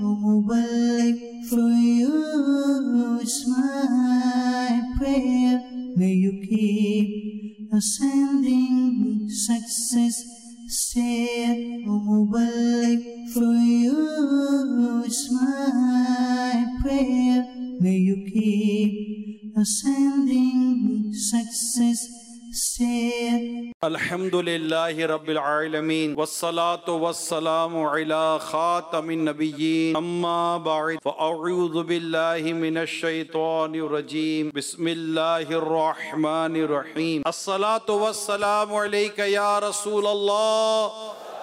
Mubarak for you is my prayer. May you keep ascending success. Stay Mubarak for you is my prayer. May you keep ascending success. Stay. Alhamdulillahi Rabbil Alameen Wassalatu wassalamu ala khatamin nabiyyin Amma ba'id Fa'a'udhu billahi minash shaitanir rajim Bismillahir rahmanir rahim As-salatu wassalamu alayka ya Rasulallah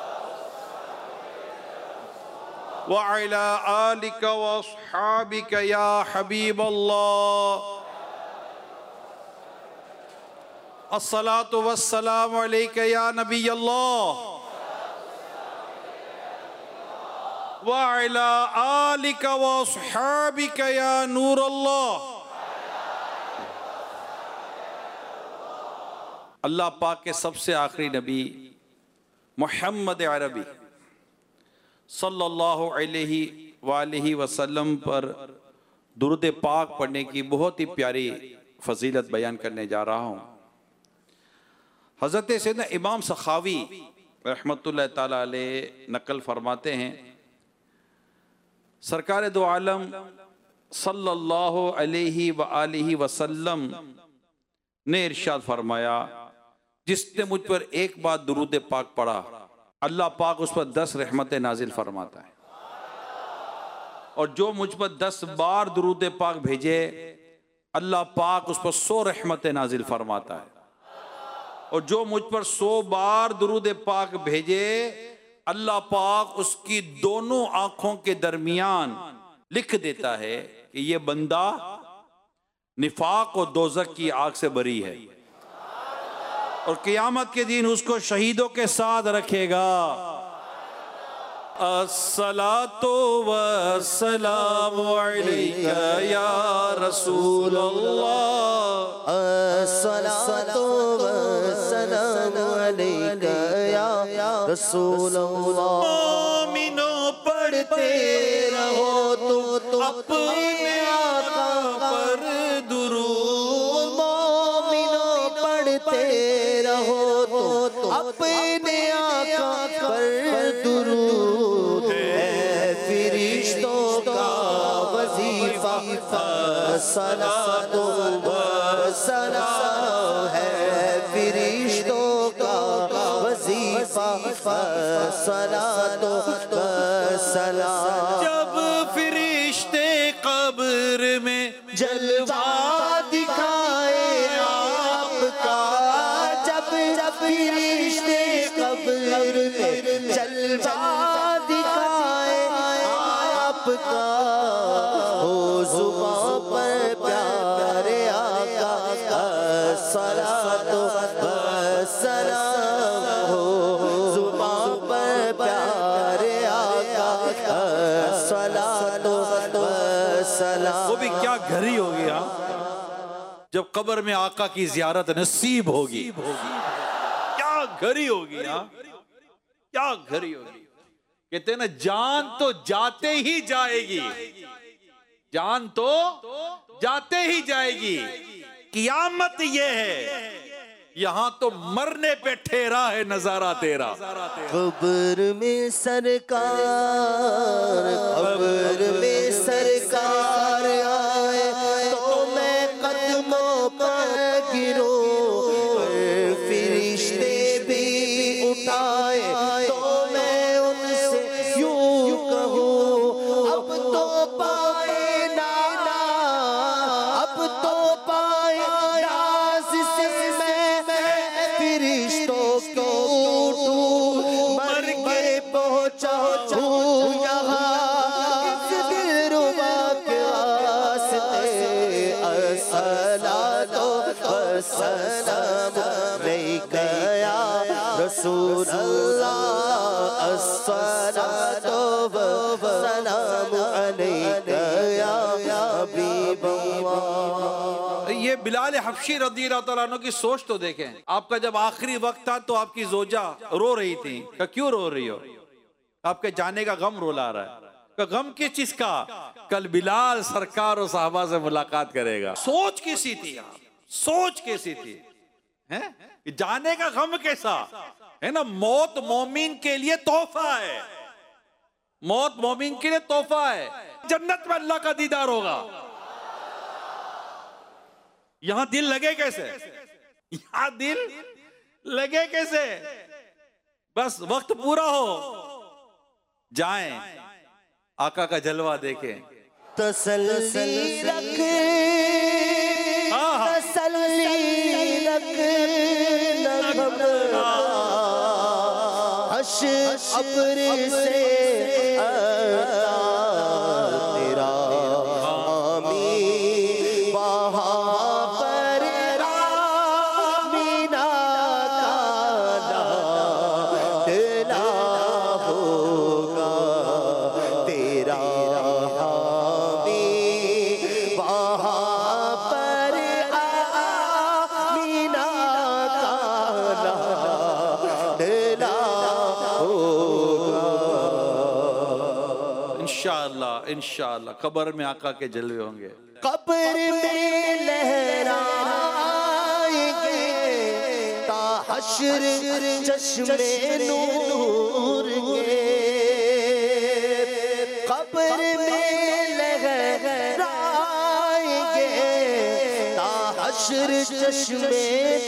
Wa ala alika wa ashabika ya Habiballah अस्सलातु वस्सलामु अलैका या नबी अल्लाह व अला आलिका व अस्हाबिका या नूर अल्लाह। अल्लाह पाक के सबसे आखिरी नबी मोहम्मद अरबी सल्लल्लाहु अलैहि वालैहि वसल्लम पर दुरूद पाक पढ़ने की बहुत ही प्यारी फजीलत बयान करने जा रहा हूँ। हज़रत सैयदना इमाम सखावी रहमतुल्लाह ताला अलैह नकल फरमाते हैं, सरकार दो आलम सल्लल्लाहु अलैहि व आलिहि वसल्लम ने इरशाद फरमाया, जिसने मुझ पर एक बार दुरूद पाक पढ़ा अल्लाह पाक उस पर 10 रहमतें नाजिल फरमाता है, और जो मुझ पर 10 बार दुरूद पाक भेजे अल्लाह पाक उस पर 100 रहमतें नाजिल फरमाता है, और जो मुझ पर 100 बार दुरूद पाक भेजे अल्लाह पाक उसकी दोनों आंखों के दरमियान लिख देता है कि ये बंदा निफाक और दोज़ख की आग से बरी है, और क़यामत के दिन उसको शहीदों के साथ रखेगा। अस्सलातु वस्सलामु अलैका या रसूल अल्लाह अस्सलातु वस्सलामु अलैका या रसूल अल्लाह। मोमिनो पढ़ते रहो तुम अपने आका पर दुरूद, मोमिनो पढ़ते रहो तुम अपने आका पर दुरूद, है फरिश्तों का वजीफा सलातो वसलाम, है फरिश्तों का वजीफा सलातो वसलाम। जब फरिश्ते कब्र में जलवा दिखाए आपका, जब फरिश्ते कब्र में जलवा दिखाए आपका, हो जुबां पर प्यारे आका सलातो वसलाम, हो जुबां पर प्यारे आका सलातो वसलाम। वो भी क्या घड़ी हो गया जब कब्र में आका की जियारत नसीब होगी, क्या घड़ी होगी, क्या घड़ी होगी। कहते हैं ना, जान तो जाते ही जाएगी, जान तो जाते ही जाएगी, कियामत ये है यहाँ तो मरने पे ठहरा है नजारा तेरा। कब्र में सरकार, कब्र में सरकार आए तो मैं कदमों पर गिरूं, फरिश्ते भी उठाए तो मैं उनसे यूं कहूं, अब तो पाए नाना, अब तो पाए राज से मैं फरिश्तों को उठूं, मर के पहुंचा हूं यहाँ इस दिलरुबा के वास्ते। अस्सलातो वस्सलामु अलैका या रसूल अल्लाह, अस्सलातो वस्सलामु अलैका या हबीब अल्लाह। ये बिलाल हबशी रज़ियल्लाहु तआला अन्हु की सोच तो देखें। आपका जब आखिरी वक्त था तो आपकी जोजा रो रही थी, क्यों रो रही हो? आपके जाने का गम रुला रहा है। का गम किस चीज का? कल बिलाल सरकार और साहबा से मुलाकात करेगा। सोच कैसी थी आप, सोच कैसी थी, हैं? जाने का गम कैसा है ना। मौत मोमिन के लिए तोहफा है, मौत मोमिन के लिए तोहफा है। जन्नत में अल्लाह का दीदार होगा। यहां दिल लगे कैसे, यहां दिल लगे कैसे? बस वक्त पूरा हो जाएं, आका का जलवा देखें। तसल्ली रख, तसल्ली रख, न घबरा, हश अब्र से आता तेरा आमी वहाँ पर मीना का डाला होगा तेरा आमी वहाँ पर मीना का डाला होगा। इंशाअल्लाह इंशाअल्लाह कब्र में आका के जलवे होंगे। कब्र में लहराएंगे ताहश्र चश्मे नूर के, कब्र में लहराएंगे ताहश्र चश्मे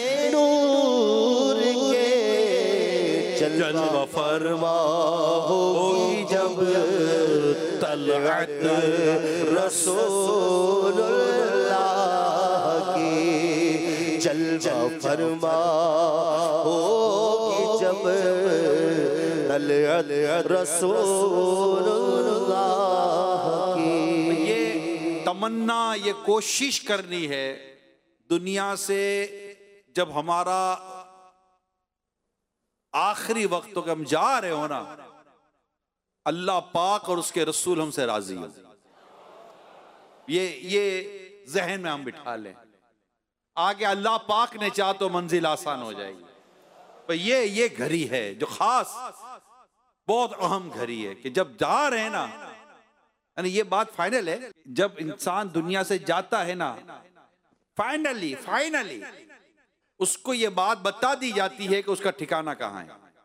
नूर के। जलवा फरमा होगी जब तलअत रसूलुल्लाह की, जलवा फरमा होगी जब तलअत रसूलुल्लाह की। ये तमन्ना, ये कोशिश करनी है दुनिया से, जब हमारा आखिरी वक्त तो हम जा रहे हो ना, अल्लाह पाक और उसके रसूल हमसे राजी हो। ये जहन में हम बिठा लें। आगे अल्लाह पाक ने चाहा तो मंजिल आसान हो जाएगी। पर ये घड़ी है जो खास बहुत अहम घड़ी है कि जब जा रहे हैं ना, यानी ये बात फाइनल है, जब इंसान दुनिया से जाता है ना, फाइनली उसको ये बात बता दी जाती है कि उसका ठिकाना कहाँ है,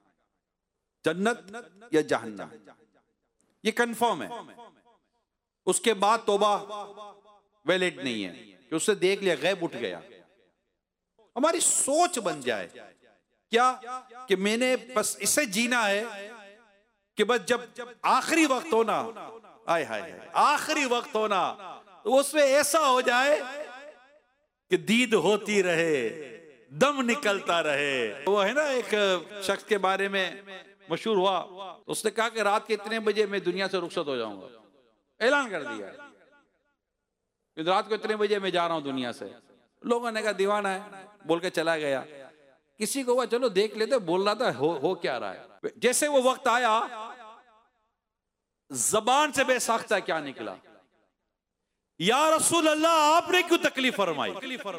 जन्नत या जहन्नम, ये कंफर्म है। उसके बाद तौबा वैलिड नहीं है कि उससे देख लिया गैब उठ गया। हमारी सोच बन जाए क्या कि मैंने बस इसे जीना है कि बस जब आखिरी वक्त होना, आय हाय आखिरी वक्त होना, तो उसमें ऐसा हो जाए कि दीद होती रहे, दम निकलता रहे। वो है ना, एक शख्स के बारे में मशहूर हुआ, तो उसने कहा कि रात के इतने बजे मैं दुनिया से रुखसत हो जाऊंगा। ऐलान कर दिया कि रात को इतने बजे मैं जा रहा हूं दुनिया से। लोगों ने कहा दीवाना है, बोल के चला गया। किसी को हुआ चलो देख लेते, बोल रहा था हो क्या रहा है। जैसे वो वक्त आया, जबान से बेसाख्ता क्या निकला, या रसूल अल्लाह आपने क्यों तकलीफ फरमाई।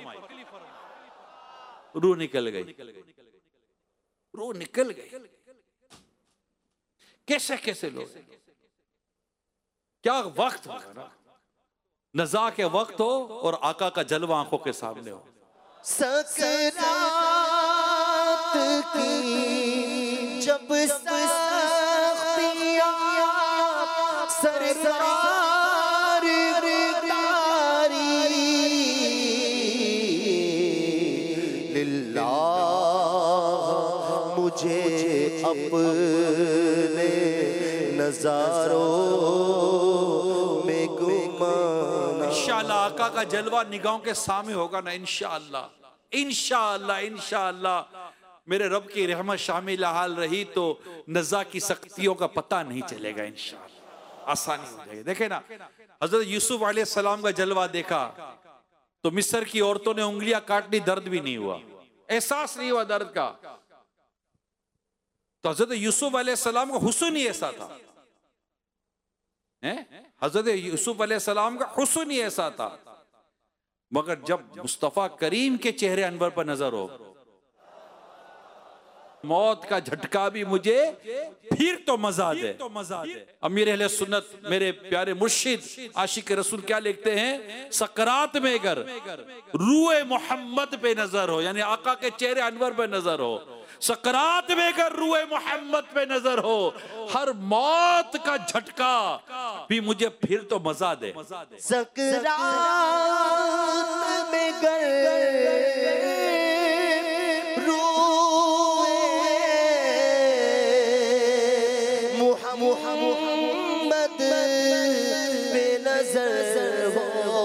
रूह निकल गई, रूह निकल गई। कैसे लोग, क्या वक्त होगा ना, नज़ा के वक्त हो और आका का जलवा आंखों के सामने हो। सकरात की जब सख्तियां सरकार तारी, लिल्लाह मुझे अपने नजारों में गुमान। इंशाअल्लाह आका का जलवा निगाहों के सामने होगा ना, इंशाअल्लाह मेरे रब की रहमत शामिल हाल रही तो नज़ा की सख्तियों का पता नहीं चलेगा। इंशाअल्लाह आसानी हो जाएगी। देखे ना, हजरत यूसुफ अलैहिस्सलाम का जलवा देखा तो मिस्र की औरतों ने उंगलियां काटनी, दर्द भी नहीं हुआ, एहसास नहीं हुआ दर्द का। तो हजरत यूसुफ अलैहिस्सलाम का हुस्न ही ऐसा था, हजरत यूसुफ अलैहिस्सलाम का हुस्न ही ऐसा था। मगर जब मुस्तफा करीम के चेहरे अनवर पर नजर हो, मौत का झटका भी मुझे फिर तो मजा दे। अमीर अहले सुन्नत मेरे प्यारे मुर्शिद आशिक रसूल क्या लिखते हैं, सकरात में अगर रूए मोहम्मद पे नजर हो, यानी आका के चेहरे अनवर पे नजर हो, सकरात में अगर रूए मोहम्मद पे नजर हो, हर मौत का झटका भी मुझे फिर तो मजा दे। सकरात में गर मोहम्मद पे नजर हो,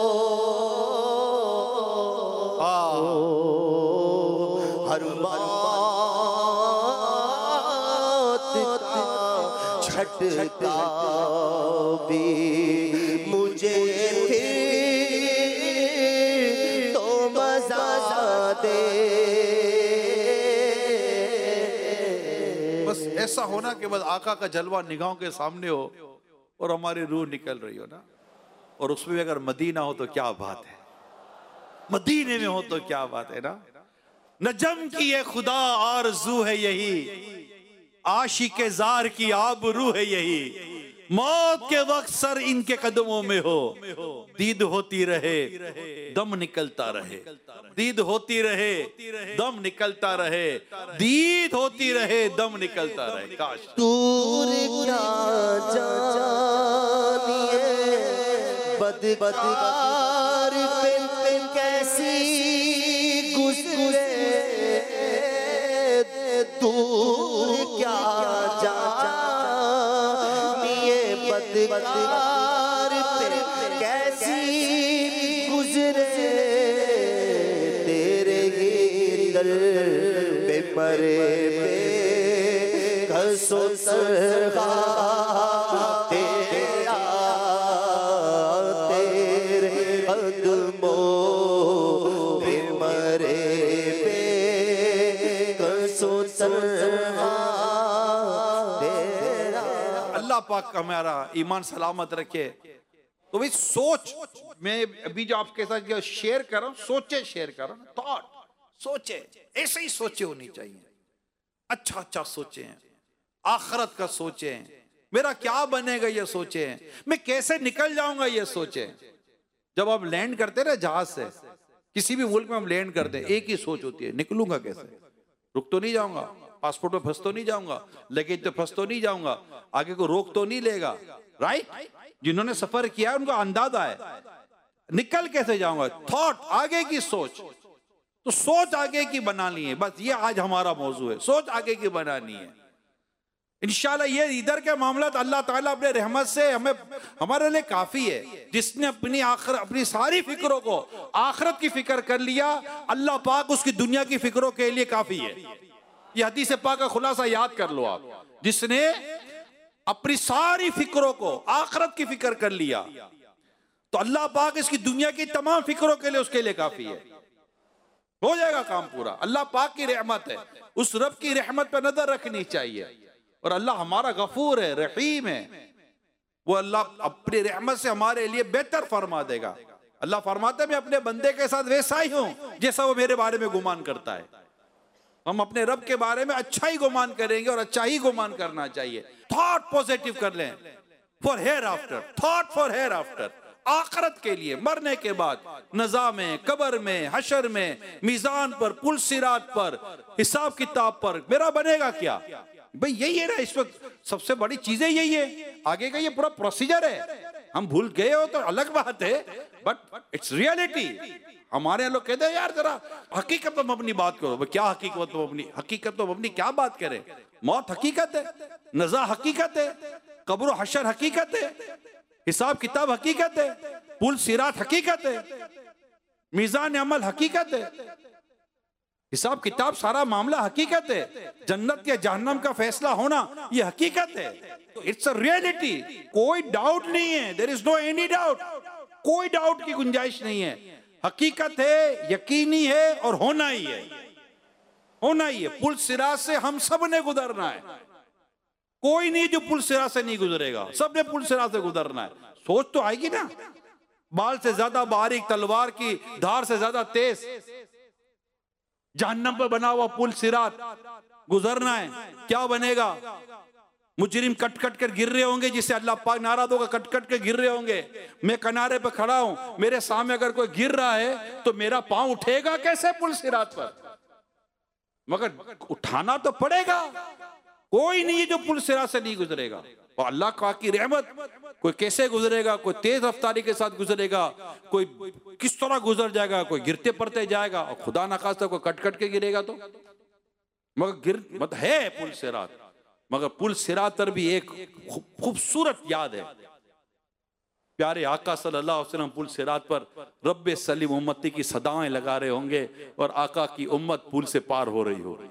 हर झटका भी मुझे फिर तो मजा दे। बस ऐसा होना कि बस आका का जलवा निगाहों के सामने हो और हमारी रूह निकल रही हो ना, और उसमें भी अगर मदीना हो तो क्या बात है, मदीने में हो तो क्या बात है ना। नजम की ये खुदा आरज़ू है यही, आशिके जार की आबरू है यही, मौत के वक्त सर इनके कदमों में हो, दीद होती रहे दम निकलता रहे, दीद होती रहे दम निकलता रहे, दीद होती रहे दम निकलता रहे। काश दूर क्या जानिए बदकार पे कैसी गुजरे, दूर क्या जानिए बदकार पे कैसी गुजरे, तेरे ही दर पे मरे पे घसो सरगा तेरा, तेरे कदमों पे मरे पे घसो सरगा तेरा। अल्लाह पाक हमारा ईमान सलामत रखे। तो भाई सोच, मैं अभी जो आपके साथ जो शेयर कर रहा हूं, सोचे शेयर कर रहा हूं, थॉट सोचे, ऐसे ही सोचे होनी चाहिए, अच्छा अच्छा सोचे, आखरत का सोचे, मेरा क्या बनेगा ये सोचे, मैं कैसे निकल जाऊंगा ये सोचे। जब आप लैंड करते ना जहाज से, किसी भी मुल्क में हम लैंड करते हैं, एक ही सोच होती है, निकलूंगा कैसे, रुक तो नहीं जाऊंगा, पासपोर्ट में फंस तो नहीं जाऊंगा, लगेज तो फंस तो नहीं जाऊंगा, आगे को रोक तो नहीं लेगा, राइट। जिन्होंने सफर किया उनको अंदाजा है, निकल कैसे जाऊंगा, थॉट, आगे की सोच। तो सोच आगे की बनानी है, बस ये आज हमारा मौजू है, सोच आगे की बनानी है। इंशाल्लाह ये इधर के मामला अल्लाह ताला अपने रहमत से हमें हमारे लिए काफी है। जिसने अपनी सारी फिक्रों को आखिरत की फिक्र कर लिया, अल्लाह पाक उसकी दुनिया की फिक्रों के लिए काफी है। ये हदीस पाक का खुलासा याद कर लो आप, जिसने अपनी सारी फिक्रों को आखिरत की फिक्र कर लिया तो अल्लाह पाक इसकी दुनिया की तमाम फिक्रों के लिए उसके लिए काफी है, हो जाएगा काम पूरा। अल्लाह पाक की रहमत है, उस रब की रहमत पर नजर रखनी चाहिए। और अल्लाह हमारा गफूर है, रहीम है, वो अल्लाह अपनी रहमत से हमारे लिए बेहतर फरमा देगा। अल्लाह फरमाते मैं अपने बंदे के साथ वैसा ही हूं जैसा वो मेरे बारे में गुमान करता है। हम अपने रब के बारे में अच्छा ही गुमान करेंगे और अच्छा ही गुमान करना चाहिए। थॉट पॉजिटिव कर लें for hereafter, thought for hereafter, आखिरत के लिए, मरने के बाद, नज़ा में, कब्र में, हशर में, मीजान पर, पुल सिरात पर, हिसाब किताब पर मेरा बनेगा क्या। भाई यही है ना, इस वक्त सबसे बड़ी चीजें यही है, आगे का ये पूरा प्रोसीजर है। हम भूल गए हो तो अलग बात है, बट इट्स रियलिटी। हमारे लोग कहते हैं यार जरा हकीकत तो अपनी बात करो। क्या हकीकत तो अपनी, हकीकत तो अपनी क्या बात करें। मौत हकीकत है, नज़ा हकीकत है, कब्र हशर हकीकत है, हिसाब किताब हकीकत है, पुल सिरात हकीकत है, मीजान अमल हकीकत है, हिसाब किताब सारा मामला हकीकत है, जन्नत या जहन्नम का फैसला होना ये हकीकत है। तो इट्स अ रियलिटी, कोई डाउट नहीं है, there is no any doubt, कोई डाउट की गुंजाइश नहीं है। हकीकत है, यकीनी है और होना ही है, होना ही है। पुल सिरात से हम सब ने गुजरना है, कोई नहीं जो पुल सिरात से नहीं गुजरेगा, सब ने पुल सिरात से गुजरना है। सोच तो आएगी ना, बाल से ज्यादा बारीक, तलवार की धार से ज्यादा तेज, जहन्नम पर बना हुआ पुल सिरात, गुजरना है, क्या बनेगा? मुजरिम कट कट कर गिर रहे होंगे, जिससे अल्लाह पाक नाराज होगा, कट कट कर गिर रहे होंगे। मैं किनारे पे खड़ा हूं, मेरे सामने अगर कोई गिर रहा है तो मेरा पांव उठेगा कैसे पुल सिरात पर? मगर उठाना तो पड़ेगा। कोई नहीं है जो पुल सिरात से नहीं गुजरेगा। और अल्लाह का की रहमत, कोई कैसे गुजरेगा, कोई तेज रफ्तारी के साथ गुजरेगा, कोई किस तरह गुजर जाएगा, कोई गिरते पड़ते जाएगा, और खुदा ना खास्ता कोई कट कट के गिरेगा तो। मगर मत है पुल सिरात, मगर पुल सिरात पर भी एक खूबसूरत याद है। प्यारे आका सल्लल्लाहु अलैहि वसल्लम पुल सिरात पर रब्बे सलीम उम्मती की सदाएं लगा रहे होंगे और आका की उम्मत पुल से पार हो रही हो।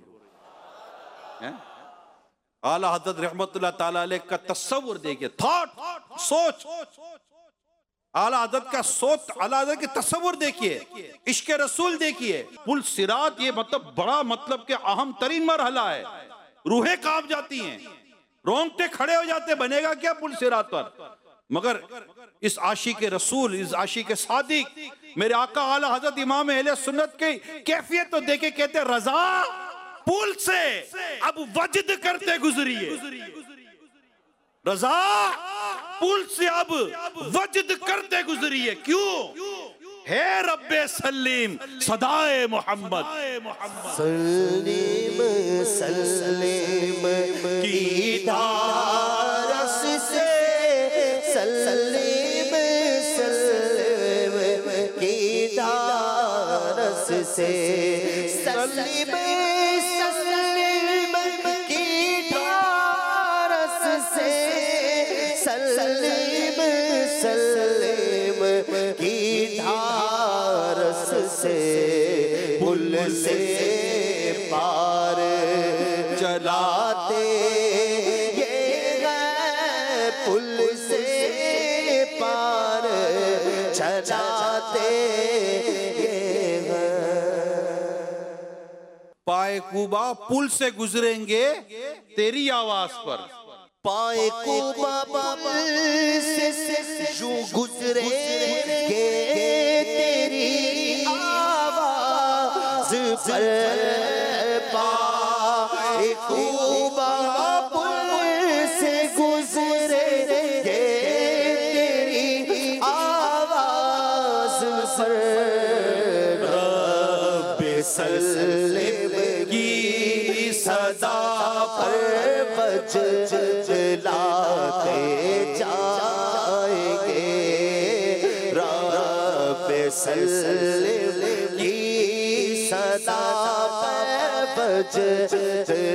आला हज़रत रहमतुल्लाह ताला अलैह का तस्वुर देखिए, थॉट, सोच, आला हज़रत का सोच, आला हज़रत के तस्वुर देखिए, इश्क रसूल देखिए। पुल सिरात ये मतलब बड़ा मतलब के अहम तरीन मरहला है। रूहें कांप जाती हैं, रोंगटे खड़े हो जाते, बनेगा क्या पुल सिरात पर? मगर इस आशिक रसूल, इस आशिक सादिक, मेरे आका आला हज़रत इमाम अहले सुन्नत की कैफियत तो देखे, कहते रजा पुल से अब वजद करते गुजरिए। रजा पुल से अब वजद करते गुजरिए। क्यों? है रब्बे सलीम सदाए मोहम्मद, सलीम सलीम की धारस से, सलीम सलीम की धारस से, सलीम सलीम की धारस से, सलीम सलीम की धारस से, पुल से पार चलाते ये गए, पुल से पार चलाते ये गए। पाए कूबा पुल से गुजरेंगे तेरी आवाज पर, पाए कूबा पुल से जो गुजरेंगे तेरी आवाज पर, पाए कूबा पुल से गुजरेंगे तेरी आवाज पर, रब्बे सल्लिम की सदा पर वजलाते जाएंगे, रब्बे सल्लिम की सदा पर वजलाते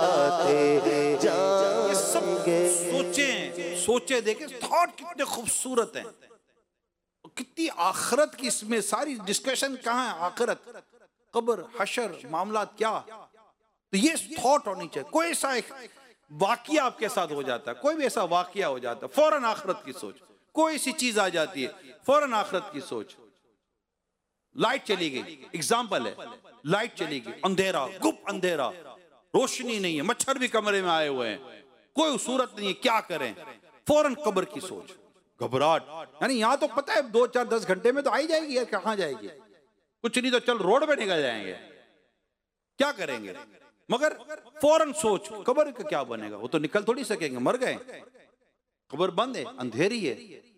जाएंगे। सोचे देखे, थॉट कितने खूबसूरत हैं, कितनी आखिरत की इसमें सारी डिस्कशन कहाँ है? आखिरत, कब्र, हशर, मामला क्या, तो ये थॉट होनी चाहिए। कोई ऐसा एक वाकिया आपके साथ हो जाता है, कोई भी ऐसा वाकिया हो जाता है, फौरन आखिरत की सोच। कोई सी चीज आ जाती है, फौरन आखिरत की सोच। लाइट चली गई, एग्जाम्पल है, लाइट चली गई, अंधेरा, गुप अंधेरा, रोशनी नहीं है, मच्छर भी कमरे में आए हुए हैं, कोई सूरत नहीं है, क्या करें? फौरन कब्र की सोच, घबराहट। यानी यहाँ तो पता है 2, 4, 10 घंटे में तो आई जाएगी यार, कहाँ जाएगी? कुछ नहीं तो चल रोड पे निकल जाएंगे, क्या करेंगे? मगर फौरन सोच, कब्र का क्या बनेगा? वो तो निकल थोड़ी सकेंगे, मर गए, कब्र बंद है, अंधेरी है।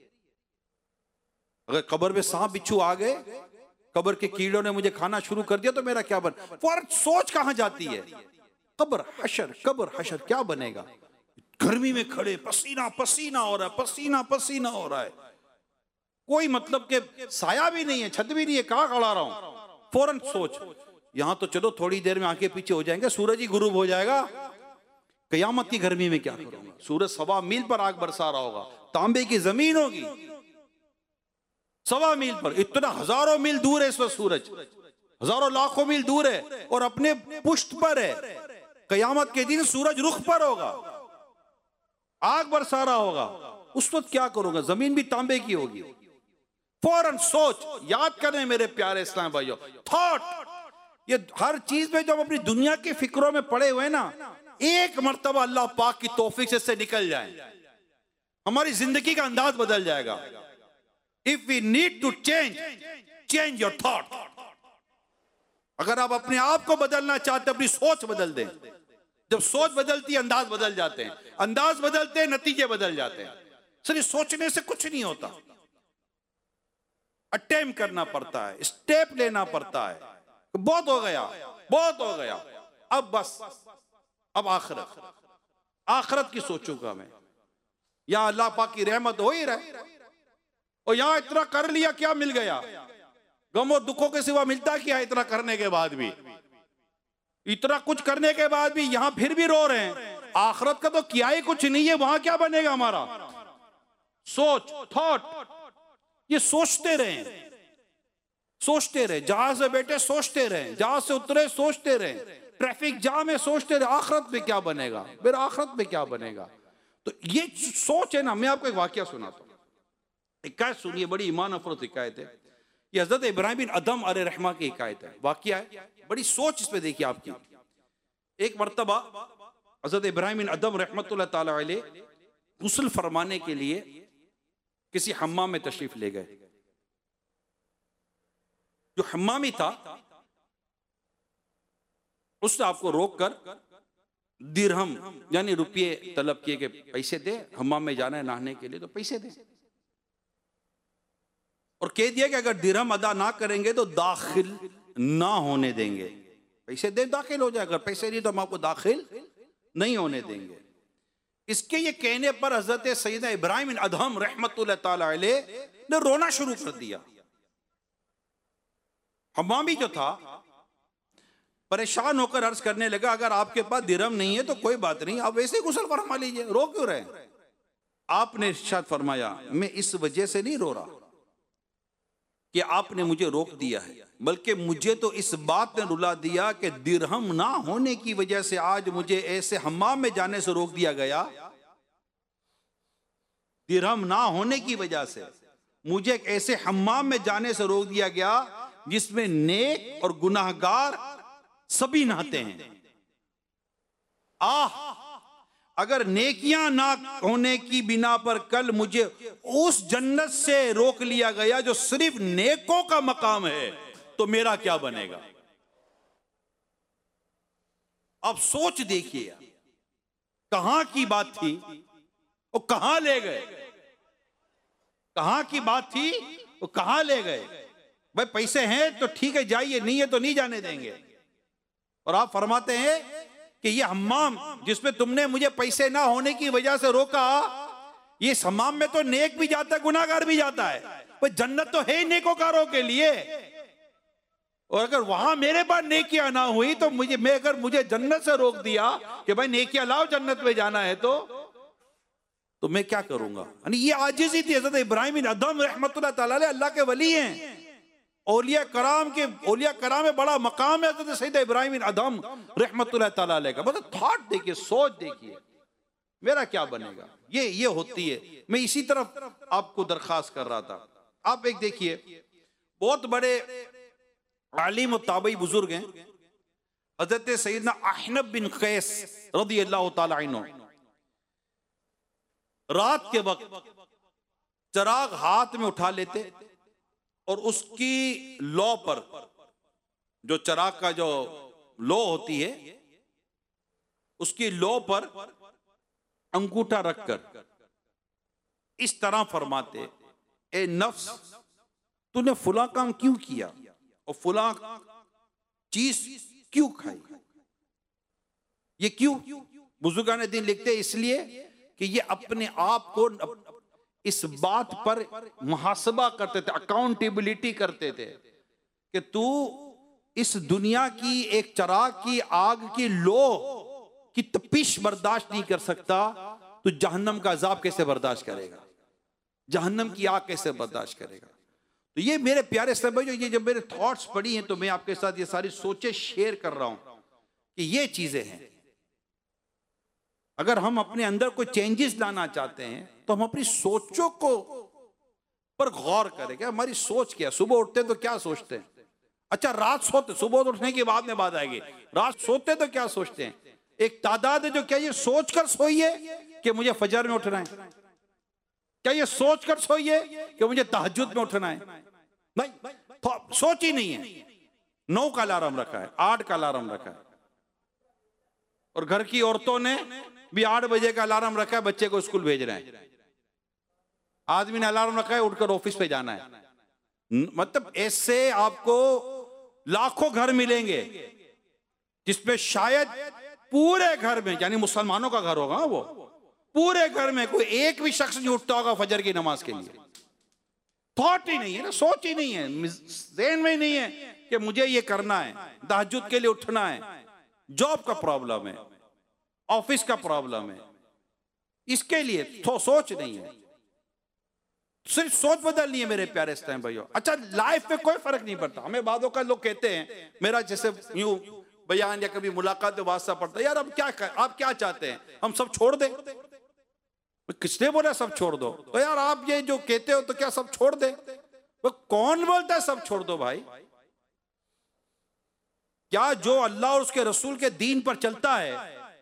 अगर कब्र में सांप बिच्छू आ गए, कब्र के कीड़ों ने मुझे खाना शुरू कर दिया तो मेरा क्या बन? फौरन सोच कहां जाती है? कब्र हशर, कब्र हशर, क्या बनेगा? गर्मी में खड़े, पसीना पसीना हो रहा है, पसीना पसीना हो रहा है, कोई मतलब के साया भी नहीं है, छत भी नहीं है, कहां खड़ा रहा हूं? फौरन सोच, यहां तो चलो थोड़ी देर में आंखें पीछे हो जाएंगे, सूरज ही गुरूब हो जाएगा, कयामत की गर्मी में क्या करूंगा? सूरज 1.25 मील पर आग बरसा रहा होगा, तांबे की जमीन होगी 1.25 मील पर, इतना हजारों मील दूर है इस वक्त सूरज, हजारों लाखों मील दूर है और अपने पुष्ट पर है। कयामत के दिन सूरज रुख पर होगा, आग बरसा रहा होगा, उस वक्त क्या करूंगा? जमीन भी तांबे की होगी। फौरन सोच, याद करें मेरे प्यारे इस्लाम भाइयों, थॉट, ये हर चीज में जब अपनी दुनिया की फिक्रों में पड़े हुए ना, एक मर्तबा अल्लाह पाक की तौफीक से इससे निकल जाए, हमारी जिंदगी का अंदाज बदल जाएगा। If we need to change your thought. अगर आप अपने आप को बदलना चाहते, अपनी सोच बदल दें, जब सोच बदलती है अंदाज बदल जाते हैं, अंदाज बदलते हैं नतीजे बदल जाते हैं। सिर्फ सोचने से कुछ नहीं होता, अटेम्प्ट करना पड़ता है, स्टेप लेना पड़ता है। बहुत हो गया, बहुत हो गया, अब बस, अब आखिरत, आखिरत की सोचूंगा मैं। या अल्लाह पाक की रहमत हो ही रहे, और यहां इतना कर लिया क्या मिल गया? गम और दुखों के सिवा मिलता क्या इतना करने के बाद भी? इतना कुछ करने के बाद भी यहां फिर भी रो रहे हैं। आखिरत का तो किया ही कुछ नहीं है, वहां क्या बनेगा हमारा? सोच, थॉट, ये सोचते रहे, सोचते रहे, जहाज से बैठे सोचते रहे, जहाज से उतरे सोचते रहे, ट्रैफिक जाम है सोचते रहे, आखिरत पे क्या बनेगा, फिर आखिरत पे क्या बनेगा? तो ये सोच है ना। मैं आपको एक वाकया सुनाता हूँ, हिकायत सुनिए, बड़ी ईमान अफरोज हिकायत है। ये हजरत इब्राहिम बिन अदम अलैहिर्रहमा की हिकायत है, वाकया है, बड़ी सोच इस पे देखिए आपकी। एक मर्तबा हजरत इब्राहिम बिन अदम रहमतुल्लाह ताला अलैह गुस्ल फरमाने के लिए किसी हम्माम में तशरीफ ले गए। जो हम्मामी था उसने आपको रोक कर दिरहम यानी रुपये तलब किए कि पैसे दे, हम्माम में जाना है नहाने के लिए तो पैसे दे, और कह दिया कि अगर दिरहम अदा ना करेंगे तो दाखिल ना होने देंगे। पैसे दे दाखिल हो जाए, अगर पैसे नहीं तो हम आपको दाखिल नहीं होने देंगे। इसके ये कहने पर हजरत सैयदना इब्राहिम बिन अदहम रहमतुल्लाह ताला अलैह ने रोना शुरू कर दिया। हम्मामी जो था परेशान होकर अर्ज करने लगा, अगर आपके पास दिरहम नहीं है तो कोई बात नहीं, आप वैसे ही गुस्ल फरमा लीजिए, रो क्यों रहे? आपने इरशाद फरमाया, मैं इस वजह से नहीं रो रहा कि आपने मुझे रोक दिया है, बल्कि मुझे तो इस बात ने रुला दिया कि दिरहम ना होने की वजह से आज मुझे ऐसे हम्माम में जाने से रोक दिया गया। दिरहम ना होने की वजह से मुझे एक ऐसे हम्माम में जाने से रोक दिया गया जिसमें नेक और गुनाहगार सभी नहाते हैं। अगर नेकियां ना होने की बिना पर कल मुझे उस जन्नत से रोक लिया गया जो सिर्फ नेकों का मकाम है, तो मेरा क्या बनेगा? अब सोच देखिए, कहां की बात थी और कहां ले गए, कहां की बात थी वो कहां ले गए। भाई पैसे हैं तो ठीक है जाइए, नहीं है तो नहीं जाने देंगे। और आप फरमाते हैं कि ये हम्माम जिसमें तुमने मुझे पैसे ना होने की वजह से रोका, ये हम्माम में तो नेक भी जाता है गुनाहगार भी जाता है, भाई जन्नत तो है ही नेकोकारों के लिए। और अगर वहां मेरे पास नेकियां ना हुई तो अगर मुझे जन्नत से रोक दिया कि भाई नेकियां लाओ जन्नत में जाना है, तो मैं क्या करूंगा? ये आजिज़ी थी हज़रत इब्राहिम बिन अदम रहमतुल्लाह ताला अलैह, अल्लाह के वली हैं, औलिया कराम में बड़ा मकाम है हज़रत सैयद इब्राहिम बिन अदम रहमतुल्लाह ताला अलैह का। मतलब थॉट देखिए, सोच देखिए, मेरा क्या बनेगा? ये होती है। मैं इसी तरफ आपको दरखास्त कर रहा था। आप एक देखिए, बहुत बड़े आलिम और ताबई बुजुर्ग हैं हज़रत सैयदना अहनब बिन कैस रज़ियल्लाहु ताला अन्हु। रात के वक्त चिराग हाथ में उठा लेते और उसकी लौ पर, जो चिराग का जो लौ होती है, उसकी लौ पर अंगूठा रखकर इस तरह फरमाते, ए नफ्स तूने फुला काम क्यों किया और फुला चीज क्यों खाई? ये क्यों? बुजुर्गान दीन लिखते इसलिए कि ये अपने आप को इस बात पर मुहासबा करते थे, अकाउंटेबिलिटी करते थे कि तू इस दुनिया की एक चिराग की आग की लो की तपिश बर्दाश्त नहीं कर सकता, तो जहन्नम का अजाब कैसे बर्दाश्त करेगा? जहन्नम की आग कैसे बर्दाश्त करेगा? तो ये मेरे प्यारे सब भाई, ये जब मेरे थॉट्स पड़ी हैं तो मैं आपके साथ ये सारी सोचें शेयर कर रहा हूं कि ये चीजें हैं। अगर हम अपने अंदर कोई चेंजेस लाना चाहते हैं तो हम अपनी सोचों को पर गौर करें कि हमारी सोच क्या है। सुबह उठते हैं तो क्या सोचते हैं? अच्छा, रात सोते, सुबह उठने के बाद में बात आएगी, रात सोते तो क्या सोचते हैं? एक तादाद है जो क्या ये सोचकर सोइए कि मुझे फजर में उठना है, क्या ये सोचकर सोइए कि मुझे तहज्जुद में उठना है? नहीं, तो सोच ही नहीं है। 9 का अलार्म रखा है, 8 का अलार्म रखा है, और घर की औरतों ने भी 8 बजे का अलार्म रखा है, बच्चे को स्कूल भेज रहे हैं। आदमी ने अलार्म रखा है, उठकर ऑफिस पे जाना है। मतलब ऐसे आपको लाखों घर मिलेंगे जिसमें शायद पूरे घर में, यानी मुसलमानों का घर होगा वो, पूरे घर में कोई एक भी शख्स नहीं उठता होगा फजर की नमाज के लिए। थॉट ही नहीं है ना, सोच ही नहीं है, ज़हन में नहीं है कि मुझे ये करना है, तहज्जुद के लिए उठना है। जॉब का प्रॉब्लम है, ऑफिस का प्रॉब्लम है, इसके लिए तो सोच नहीं है। सिर्फ सोच बदलनी है मेरे प्यारे इस्लाम भाइयों। अच्छा, लाइफ में कोई फर्क नहीं पड़ता। हमें बातों का लोग कहते हैं, मेरा जैसे यूं बयान या कभी मुलाकात में वास्ता पड़ता है, यार अब क्या आप क्या चाहते हैं, हम सब छोड़ दें? किसने बोला सब छोड़ दो? तो यार आप ये जो कहते हो तो क्या सब छोड़ दे? वो कौन बोलता है सब छोड़ दो भाई? क्या जो अल्लाह और उसके रसूल के दीन पर चलता है,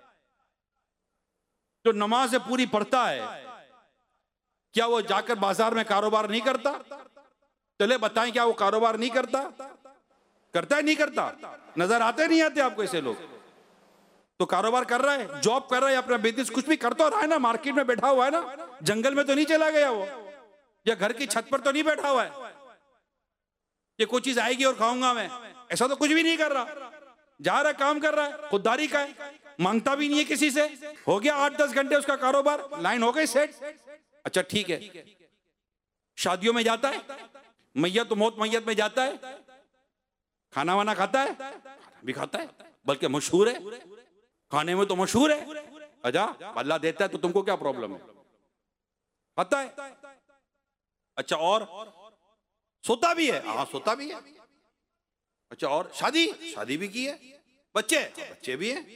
जो नमाज पूरी पढ़ता है, क्या वो जाकर बाजार में कारोबार नहीं करता? चले बताएं, क्या वो कारोबार नहीं करता? करता है नहीं करता? नजर आते नहीं आते आपको ऐसे लोग? तो कारोबार कर रहा है, जॉब कर रहा है, अपना बिजनेस कुछ भी करता रहा है ना, मार्केट में बैठा हुआ है ना, जंगल में तो नहीं चला गया वो, या घर की छत पर तो नहीं बैठा हुआ है कि कोई चीज आएगी और खाऊंगा मैं। ऐसा तो कुछ भी नहीं कर रहा, जा रहा काम कर रहा है, खुददारी का है, मांगता भी नहीं है किसी से। हो गया 8-10 घंटे उसका कारोबार, लाइन हो गई सेट। अच्छा ठीक है, शादियों में जाता है, मैयत मौत मैयत में जाता है, खाना वाना खाता है, भी खाता है, बल्कि मशहूर है, खाने में तो मशहूर है। अच्छा, अल्लाह देता है तो तुमको क्या प्रॉब्लम है? पता है। अच्छा, और सोता भी है? हाँ सोता भी है। अच्छा, और शादी भी की है, बच्चे भी हैं।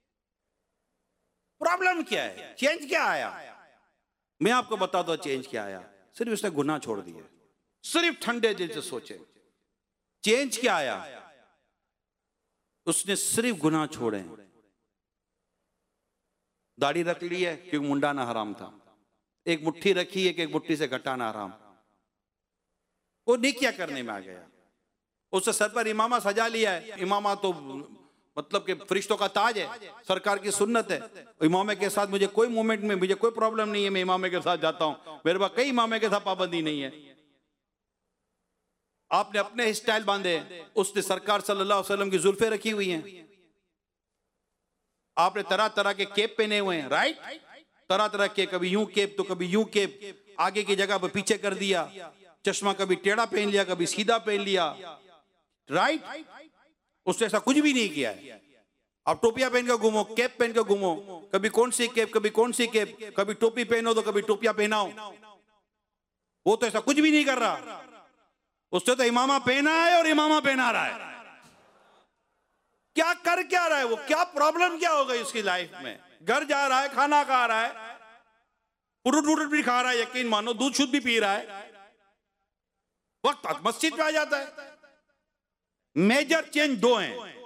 प्रॉब्लम क्या है? चेंज क्या आया? मैं आपको बता दो चेंज क्या आया। सिर्फ उसने गुनाह छोड़ दिए। सिर्फ ठंडे दिल से सोचे, चेंज क्या आया? उसने सिर्फ गुनाह छोड़े। दाढ़ी रख ली है क्योंकि मुंडाना हराम था, एक मुट्ठी रखी है कि एक मुट्ठी से घटाना हराम, वो नेकिया करने में आ गया। उससे सर पर इमामा सजा लिया है। इमामा तो मतलब कि फरिश्तों का ताज है, सरकार की सुन्नत है। इमामे के साथ मुझे कोई मोमेंट में मुझे कोई प्रॉब्लम नहीं है, मैं इमामे के साथ जाता हूं, मेरे पास कई इमामे के साथ पाबंदी नहीं है। आपने अपने स्टाइल बांधे, उसने सरकार सल्लल्लाहु अलैहि वसल्लम की जुल्फे रखी हुई हैं। आपने तरह तरह के केप पहने हुए हैं, राइट? तरह तरह के, कभी यूं केप तो कभी यूं केप, आगे की जगह पर पीछे कर दिया, चश्मा कभी टेढ़ा पहन लिया कभी सीधा पहन लिया, राइट? उसने ऐसा कुछ भी नहीं किया है। आप टोपियां पहन के घूमो, कैप पहन के घूमो, कभी कौन सी कैप कभी कौन सी कैप, कभी टोपी पहनो तो कभी टोपियां पहनाओ, वो तो ऐसा कुछ भी नहीं कर रहा। उसने तो इमामा पहना है और इमामा पहना रहा है। क्या कर क्या रहा है वो? क्या प्रॉब्लम क्या हो गई उसकी लाइफ में? घर जा रहा है, खाना खा रहा है, फ्रूट भी खा रहा है, यकीन मानो दूध शुद्ध भी पी रहा है, वक्त मस्जिद में आ जाता है। मेजर चेंज दो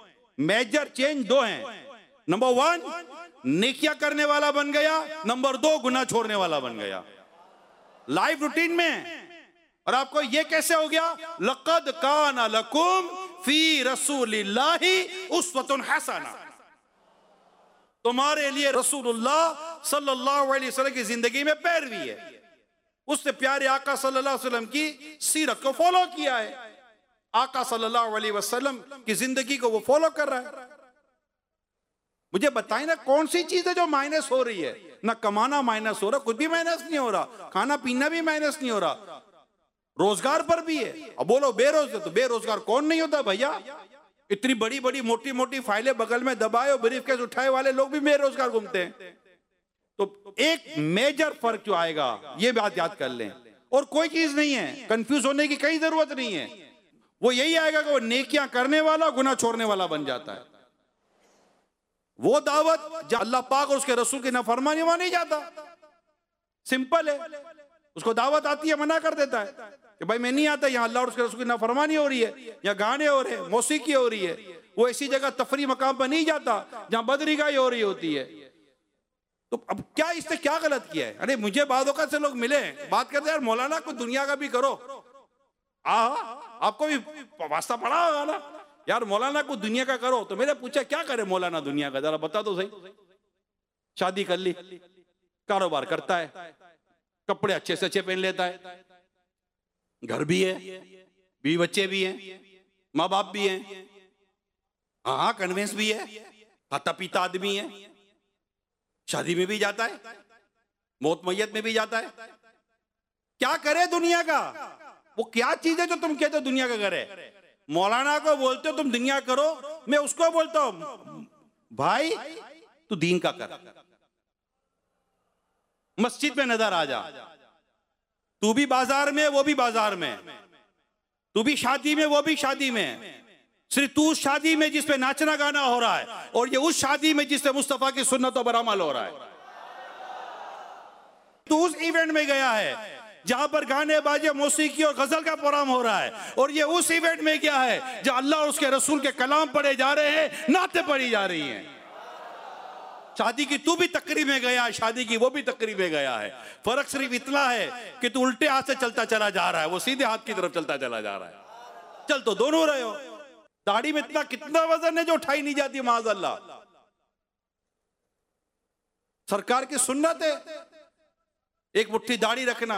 हैं। नंबर 1 नेकिया करने वाला बन गया, नंबर 2 गुनाह छोड़ने वाला बन गया लाइफ रूटीन में। और आपको ये कैसे हो गया? लक़द काना लकुम फी रसूलिल्लाहि उस्वतुन हसना, तुम्हारे लिए रसूलुल्लाह सल्लल्लाहु अलैहि वसल्लम की जिंदगी में पैरवी है। उसने प्यारे आका सल्लल्लाहु अलैहि वसल्लम की सीरत को फॉलो किया है। आका सल्लल्लाहु अलैहि वसल्लम की जिंदगी को वो फॉलो कर रहा है। मुझे बताएं ना, कौन सी चीज है जो माइनस हो रही है? ना कमाना माइनस हो रहा, कुछ भी माइनस नहीं हो रहा, खाना पीना भी माइनस नहीं हो रहा, रोजगार पर भी है। अब बोलो बेरोजगार, तो बेरोजगार कौन नहीं होता भैया? इतनी बड़ी बड़ी मोटी मोटी फाइलें बगल में दबाए और ब्रीफकेस उठाए वाले लोग भी बेरोजगार घूमते हैं। तो एक मेजर फर्क जो आएगा, ये बात याद कर लें, और कोई चीज नहीं है, कंफ्यूज होने की कई जरूरत नहीं है। वो यही आएगा कि वो नेकियां करने वाला गुनाह छोड़ने वाला बन जाता है। वो दावत जो अल्लाह पाक और उसके रसूल की नाफरमानी में नहीं जाता, सिंपल है। उसको दावत आती है, मना कर देता है कि भाई मैं नहीं आता, यहाँ अल्लाह और उसके रसूल की नाफरमानी हो रही है, यहाँ गाने हो रहे हैं, मौसीकी हो रही है। वो ऐसी जगह तफरी मकाम पर नहीं जाता जहां बदरीगाही हो रही होती है। तो अब क्या इसने क्या गलत किया है? अरे मुझे बाद औक़ात से लोग मिले, बात करते यार मौलाना को दुनिया का भी करो, आपको भी वास्ता पड़ा होगा ना, यार मौलाना को दुनिया का करो, तो मैंने पूछा क्या करे मौलाना दुनिया का, जरा बता दो सही। शादी कर ली, कारोबार करता है, कपड़े अच्छे से अच्छे पहन लेता है, घर भी है, बीवी बच्चे भी हैं, माँ बाप भी हैं, हाँ कन्वेंस भी है, खाता पीता आदमी है, शादी में भी जाता है, मौत मैयत में भी जाता है। क्या करे दुनिया का? वो क्या चीज है जो तुम कहते हो दुनिया का करे? मौलाना को बोलते हो तुम दुनिया करो, मैं उसको बोलता हूं भाई तू दीन का कर, मस्जिद में नजर आ जा, तू भी बाजार में वो भी बाजार में, तू भी शादी में वो भी शादी में, सिर्फ तू उस शादी में जिसपे नाचना गाना हो रहा है, और ये उस शादी में जिसपे मुस्तफा की सुन्नतों पर अमल हो रहा है। तू उस इवेंट में गया है जहां पर गाने बाजे मौसीकी और गजल का प्रोग्राम हो रहा है, और ये उस इवेंट में गया है जहां अल्लाह और उसके रसूल के कलाम पढ़े जा रहे हैं, नाते पढ़ी जा रही हैं। शादी की तू भी तकरीब में गया, शादी की वो भी तकरीब में गया है। फर्क सिर्फ इतना है कि तू उल्टे हाथ से चलता चला जा रहा है, वो सीधे हाथ की तरफ चलता चला जा रहा है। चल तो दोनों रहे हो। दाढ़ी में इतना कितना वजन है जो उठाई नहीं जाती माज़अल्लाह। सरकार की सुन्नत है एक मुट्ठी दाढ़ी रखना,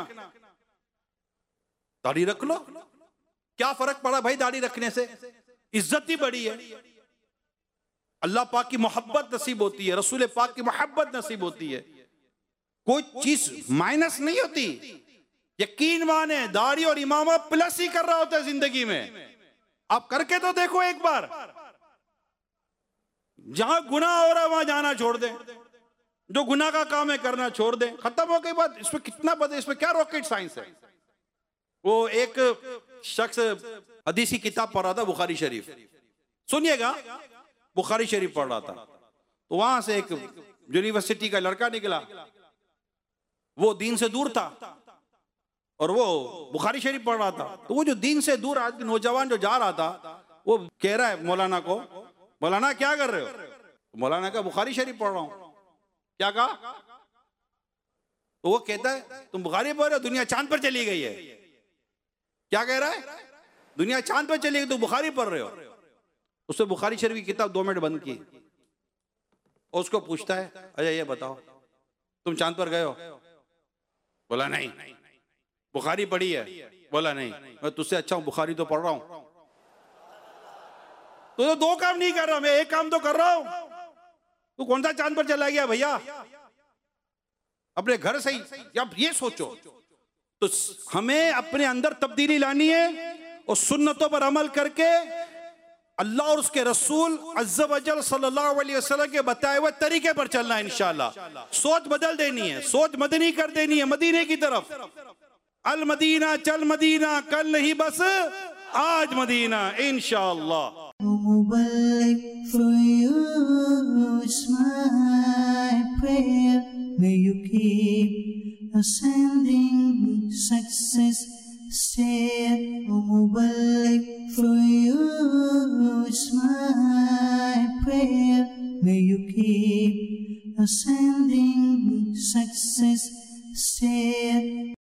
दाढ़ी रख लो, क्या फर्क पड़ा भाई दाढ़ी रखने से? इज्जत ही बड़ी है, अल्लाह पाक की मोहब्बत नसीब होती है, रसूल पाक की मोहब्बत नसीब होती है, कोई चीज माइनस नहीं होती। यकीन माने दाढ़ी और इमामा प्लस ही कर रहा होता है जिंदगी में। आप करके तो देखो एक बार, जहां गुनाह हो रहा है वहां जाना छोड़ दें, जो गुनाह का काम है करना छोड़ दें, खत्म हो गई बात। इसमें कितना बदल, इसमें क्या रॉकेट साइंस है? वो एक शख्स हदीस की किताब पढ़ रहा था, बुखारी शरीफ, सुनिएगा, बुखारी शरीफ पढ़ रहा था, तो वहां से एक यूनिवर्सिटी का लड़का निकला, वो दीन से दूर था और वो बुखारी शरीफ पढ़ रहा था। तो वो जो दीन से दूर आदमी नौजवान जो जा रहा था, वो कह रहा है मौलाना को, मौलाना क्या कर रहे हो? मौलाना का बुखारी शरीफ पढ़ रहा हूं। क्या कहा? तो वो कहता है तुम बुखारी पढ़ रहे हो, दुनिया चांद पर चली गई है। क्या कह रहा है? दुनिया चांद पर चली गई, तुम बुखारी पढ़ रहे हो। उसने बुखारी शरीफ की किताब 2 मिनट बंद की और उसको पूछता है अच्छा ये बताओ तुम चांद पर गए हो? बोला नहीं। बुखारी पढ़ी है? बोला नहीं। मैं तुझसे अच्छा हूं, बुखारी तो पढ़ रहा हूं। तो 2 काम नहीं कर रहा, मैं एक काम तो कर रहा हूं। तू कौन सा चांद पर चला गया भैया? अपने घर से ही। अब ये सोचो, तो हमें अपने अंदर तब्दीली लानी है और सुन्नतों पर अमल करके अल्लाह और उसके रसूल अज़्ज़ा वजल सल्लल्लाहु अलैहि वसल्लम के बताए हुए तरीके पर चलना है इंशाअल्लाह। सोच बदल देनी है, सोच मदनी कर देनी है, मदीने की तरफ। अल मदीना चल मदीना, कल नहीं बस आज मदीना इंशाअल्लाह। Mubarak for you is my prayer. May you keep ascending success stair. Mubarak for you is my prayer. May you keep ascending success stair.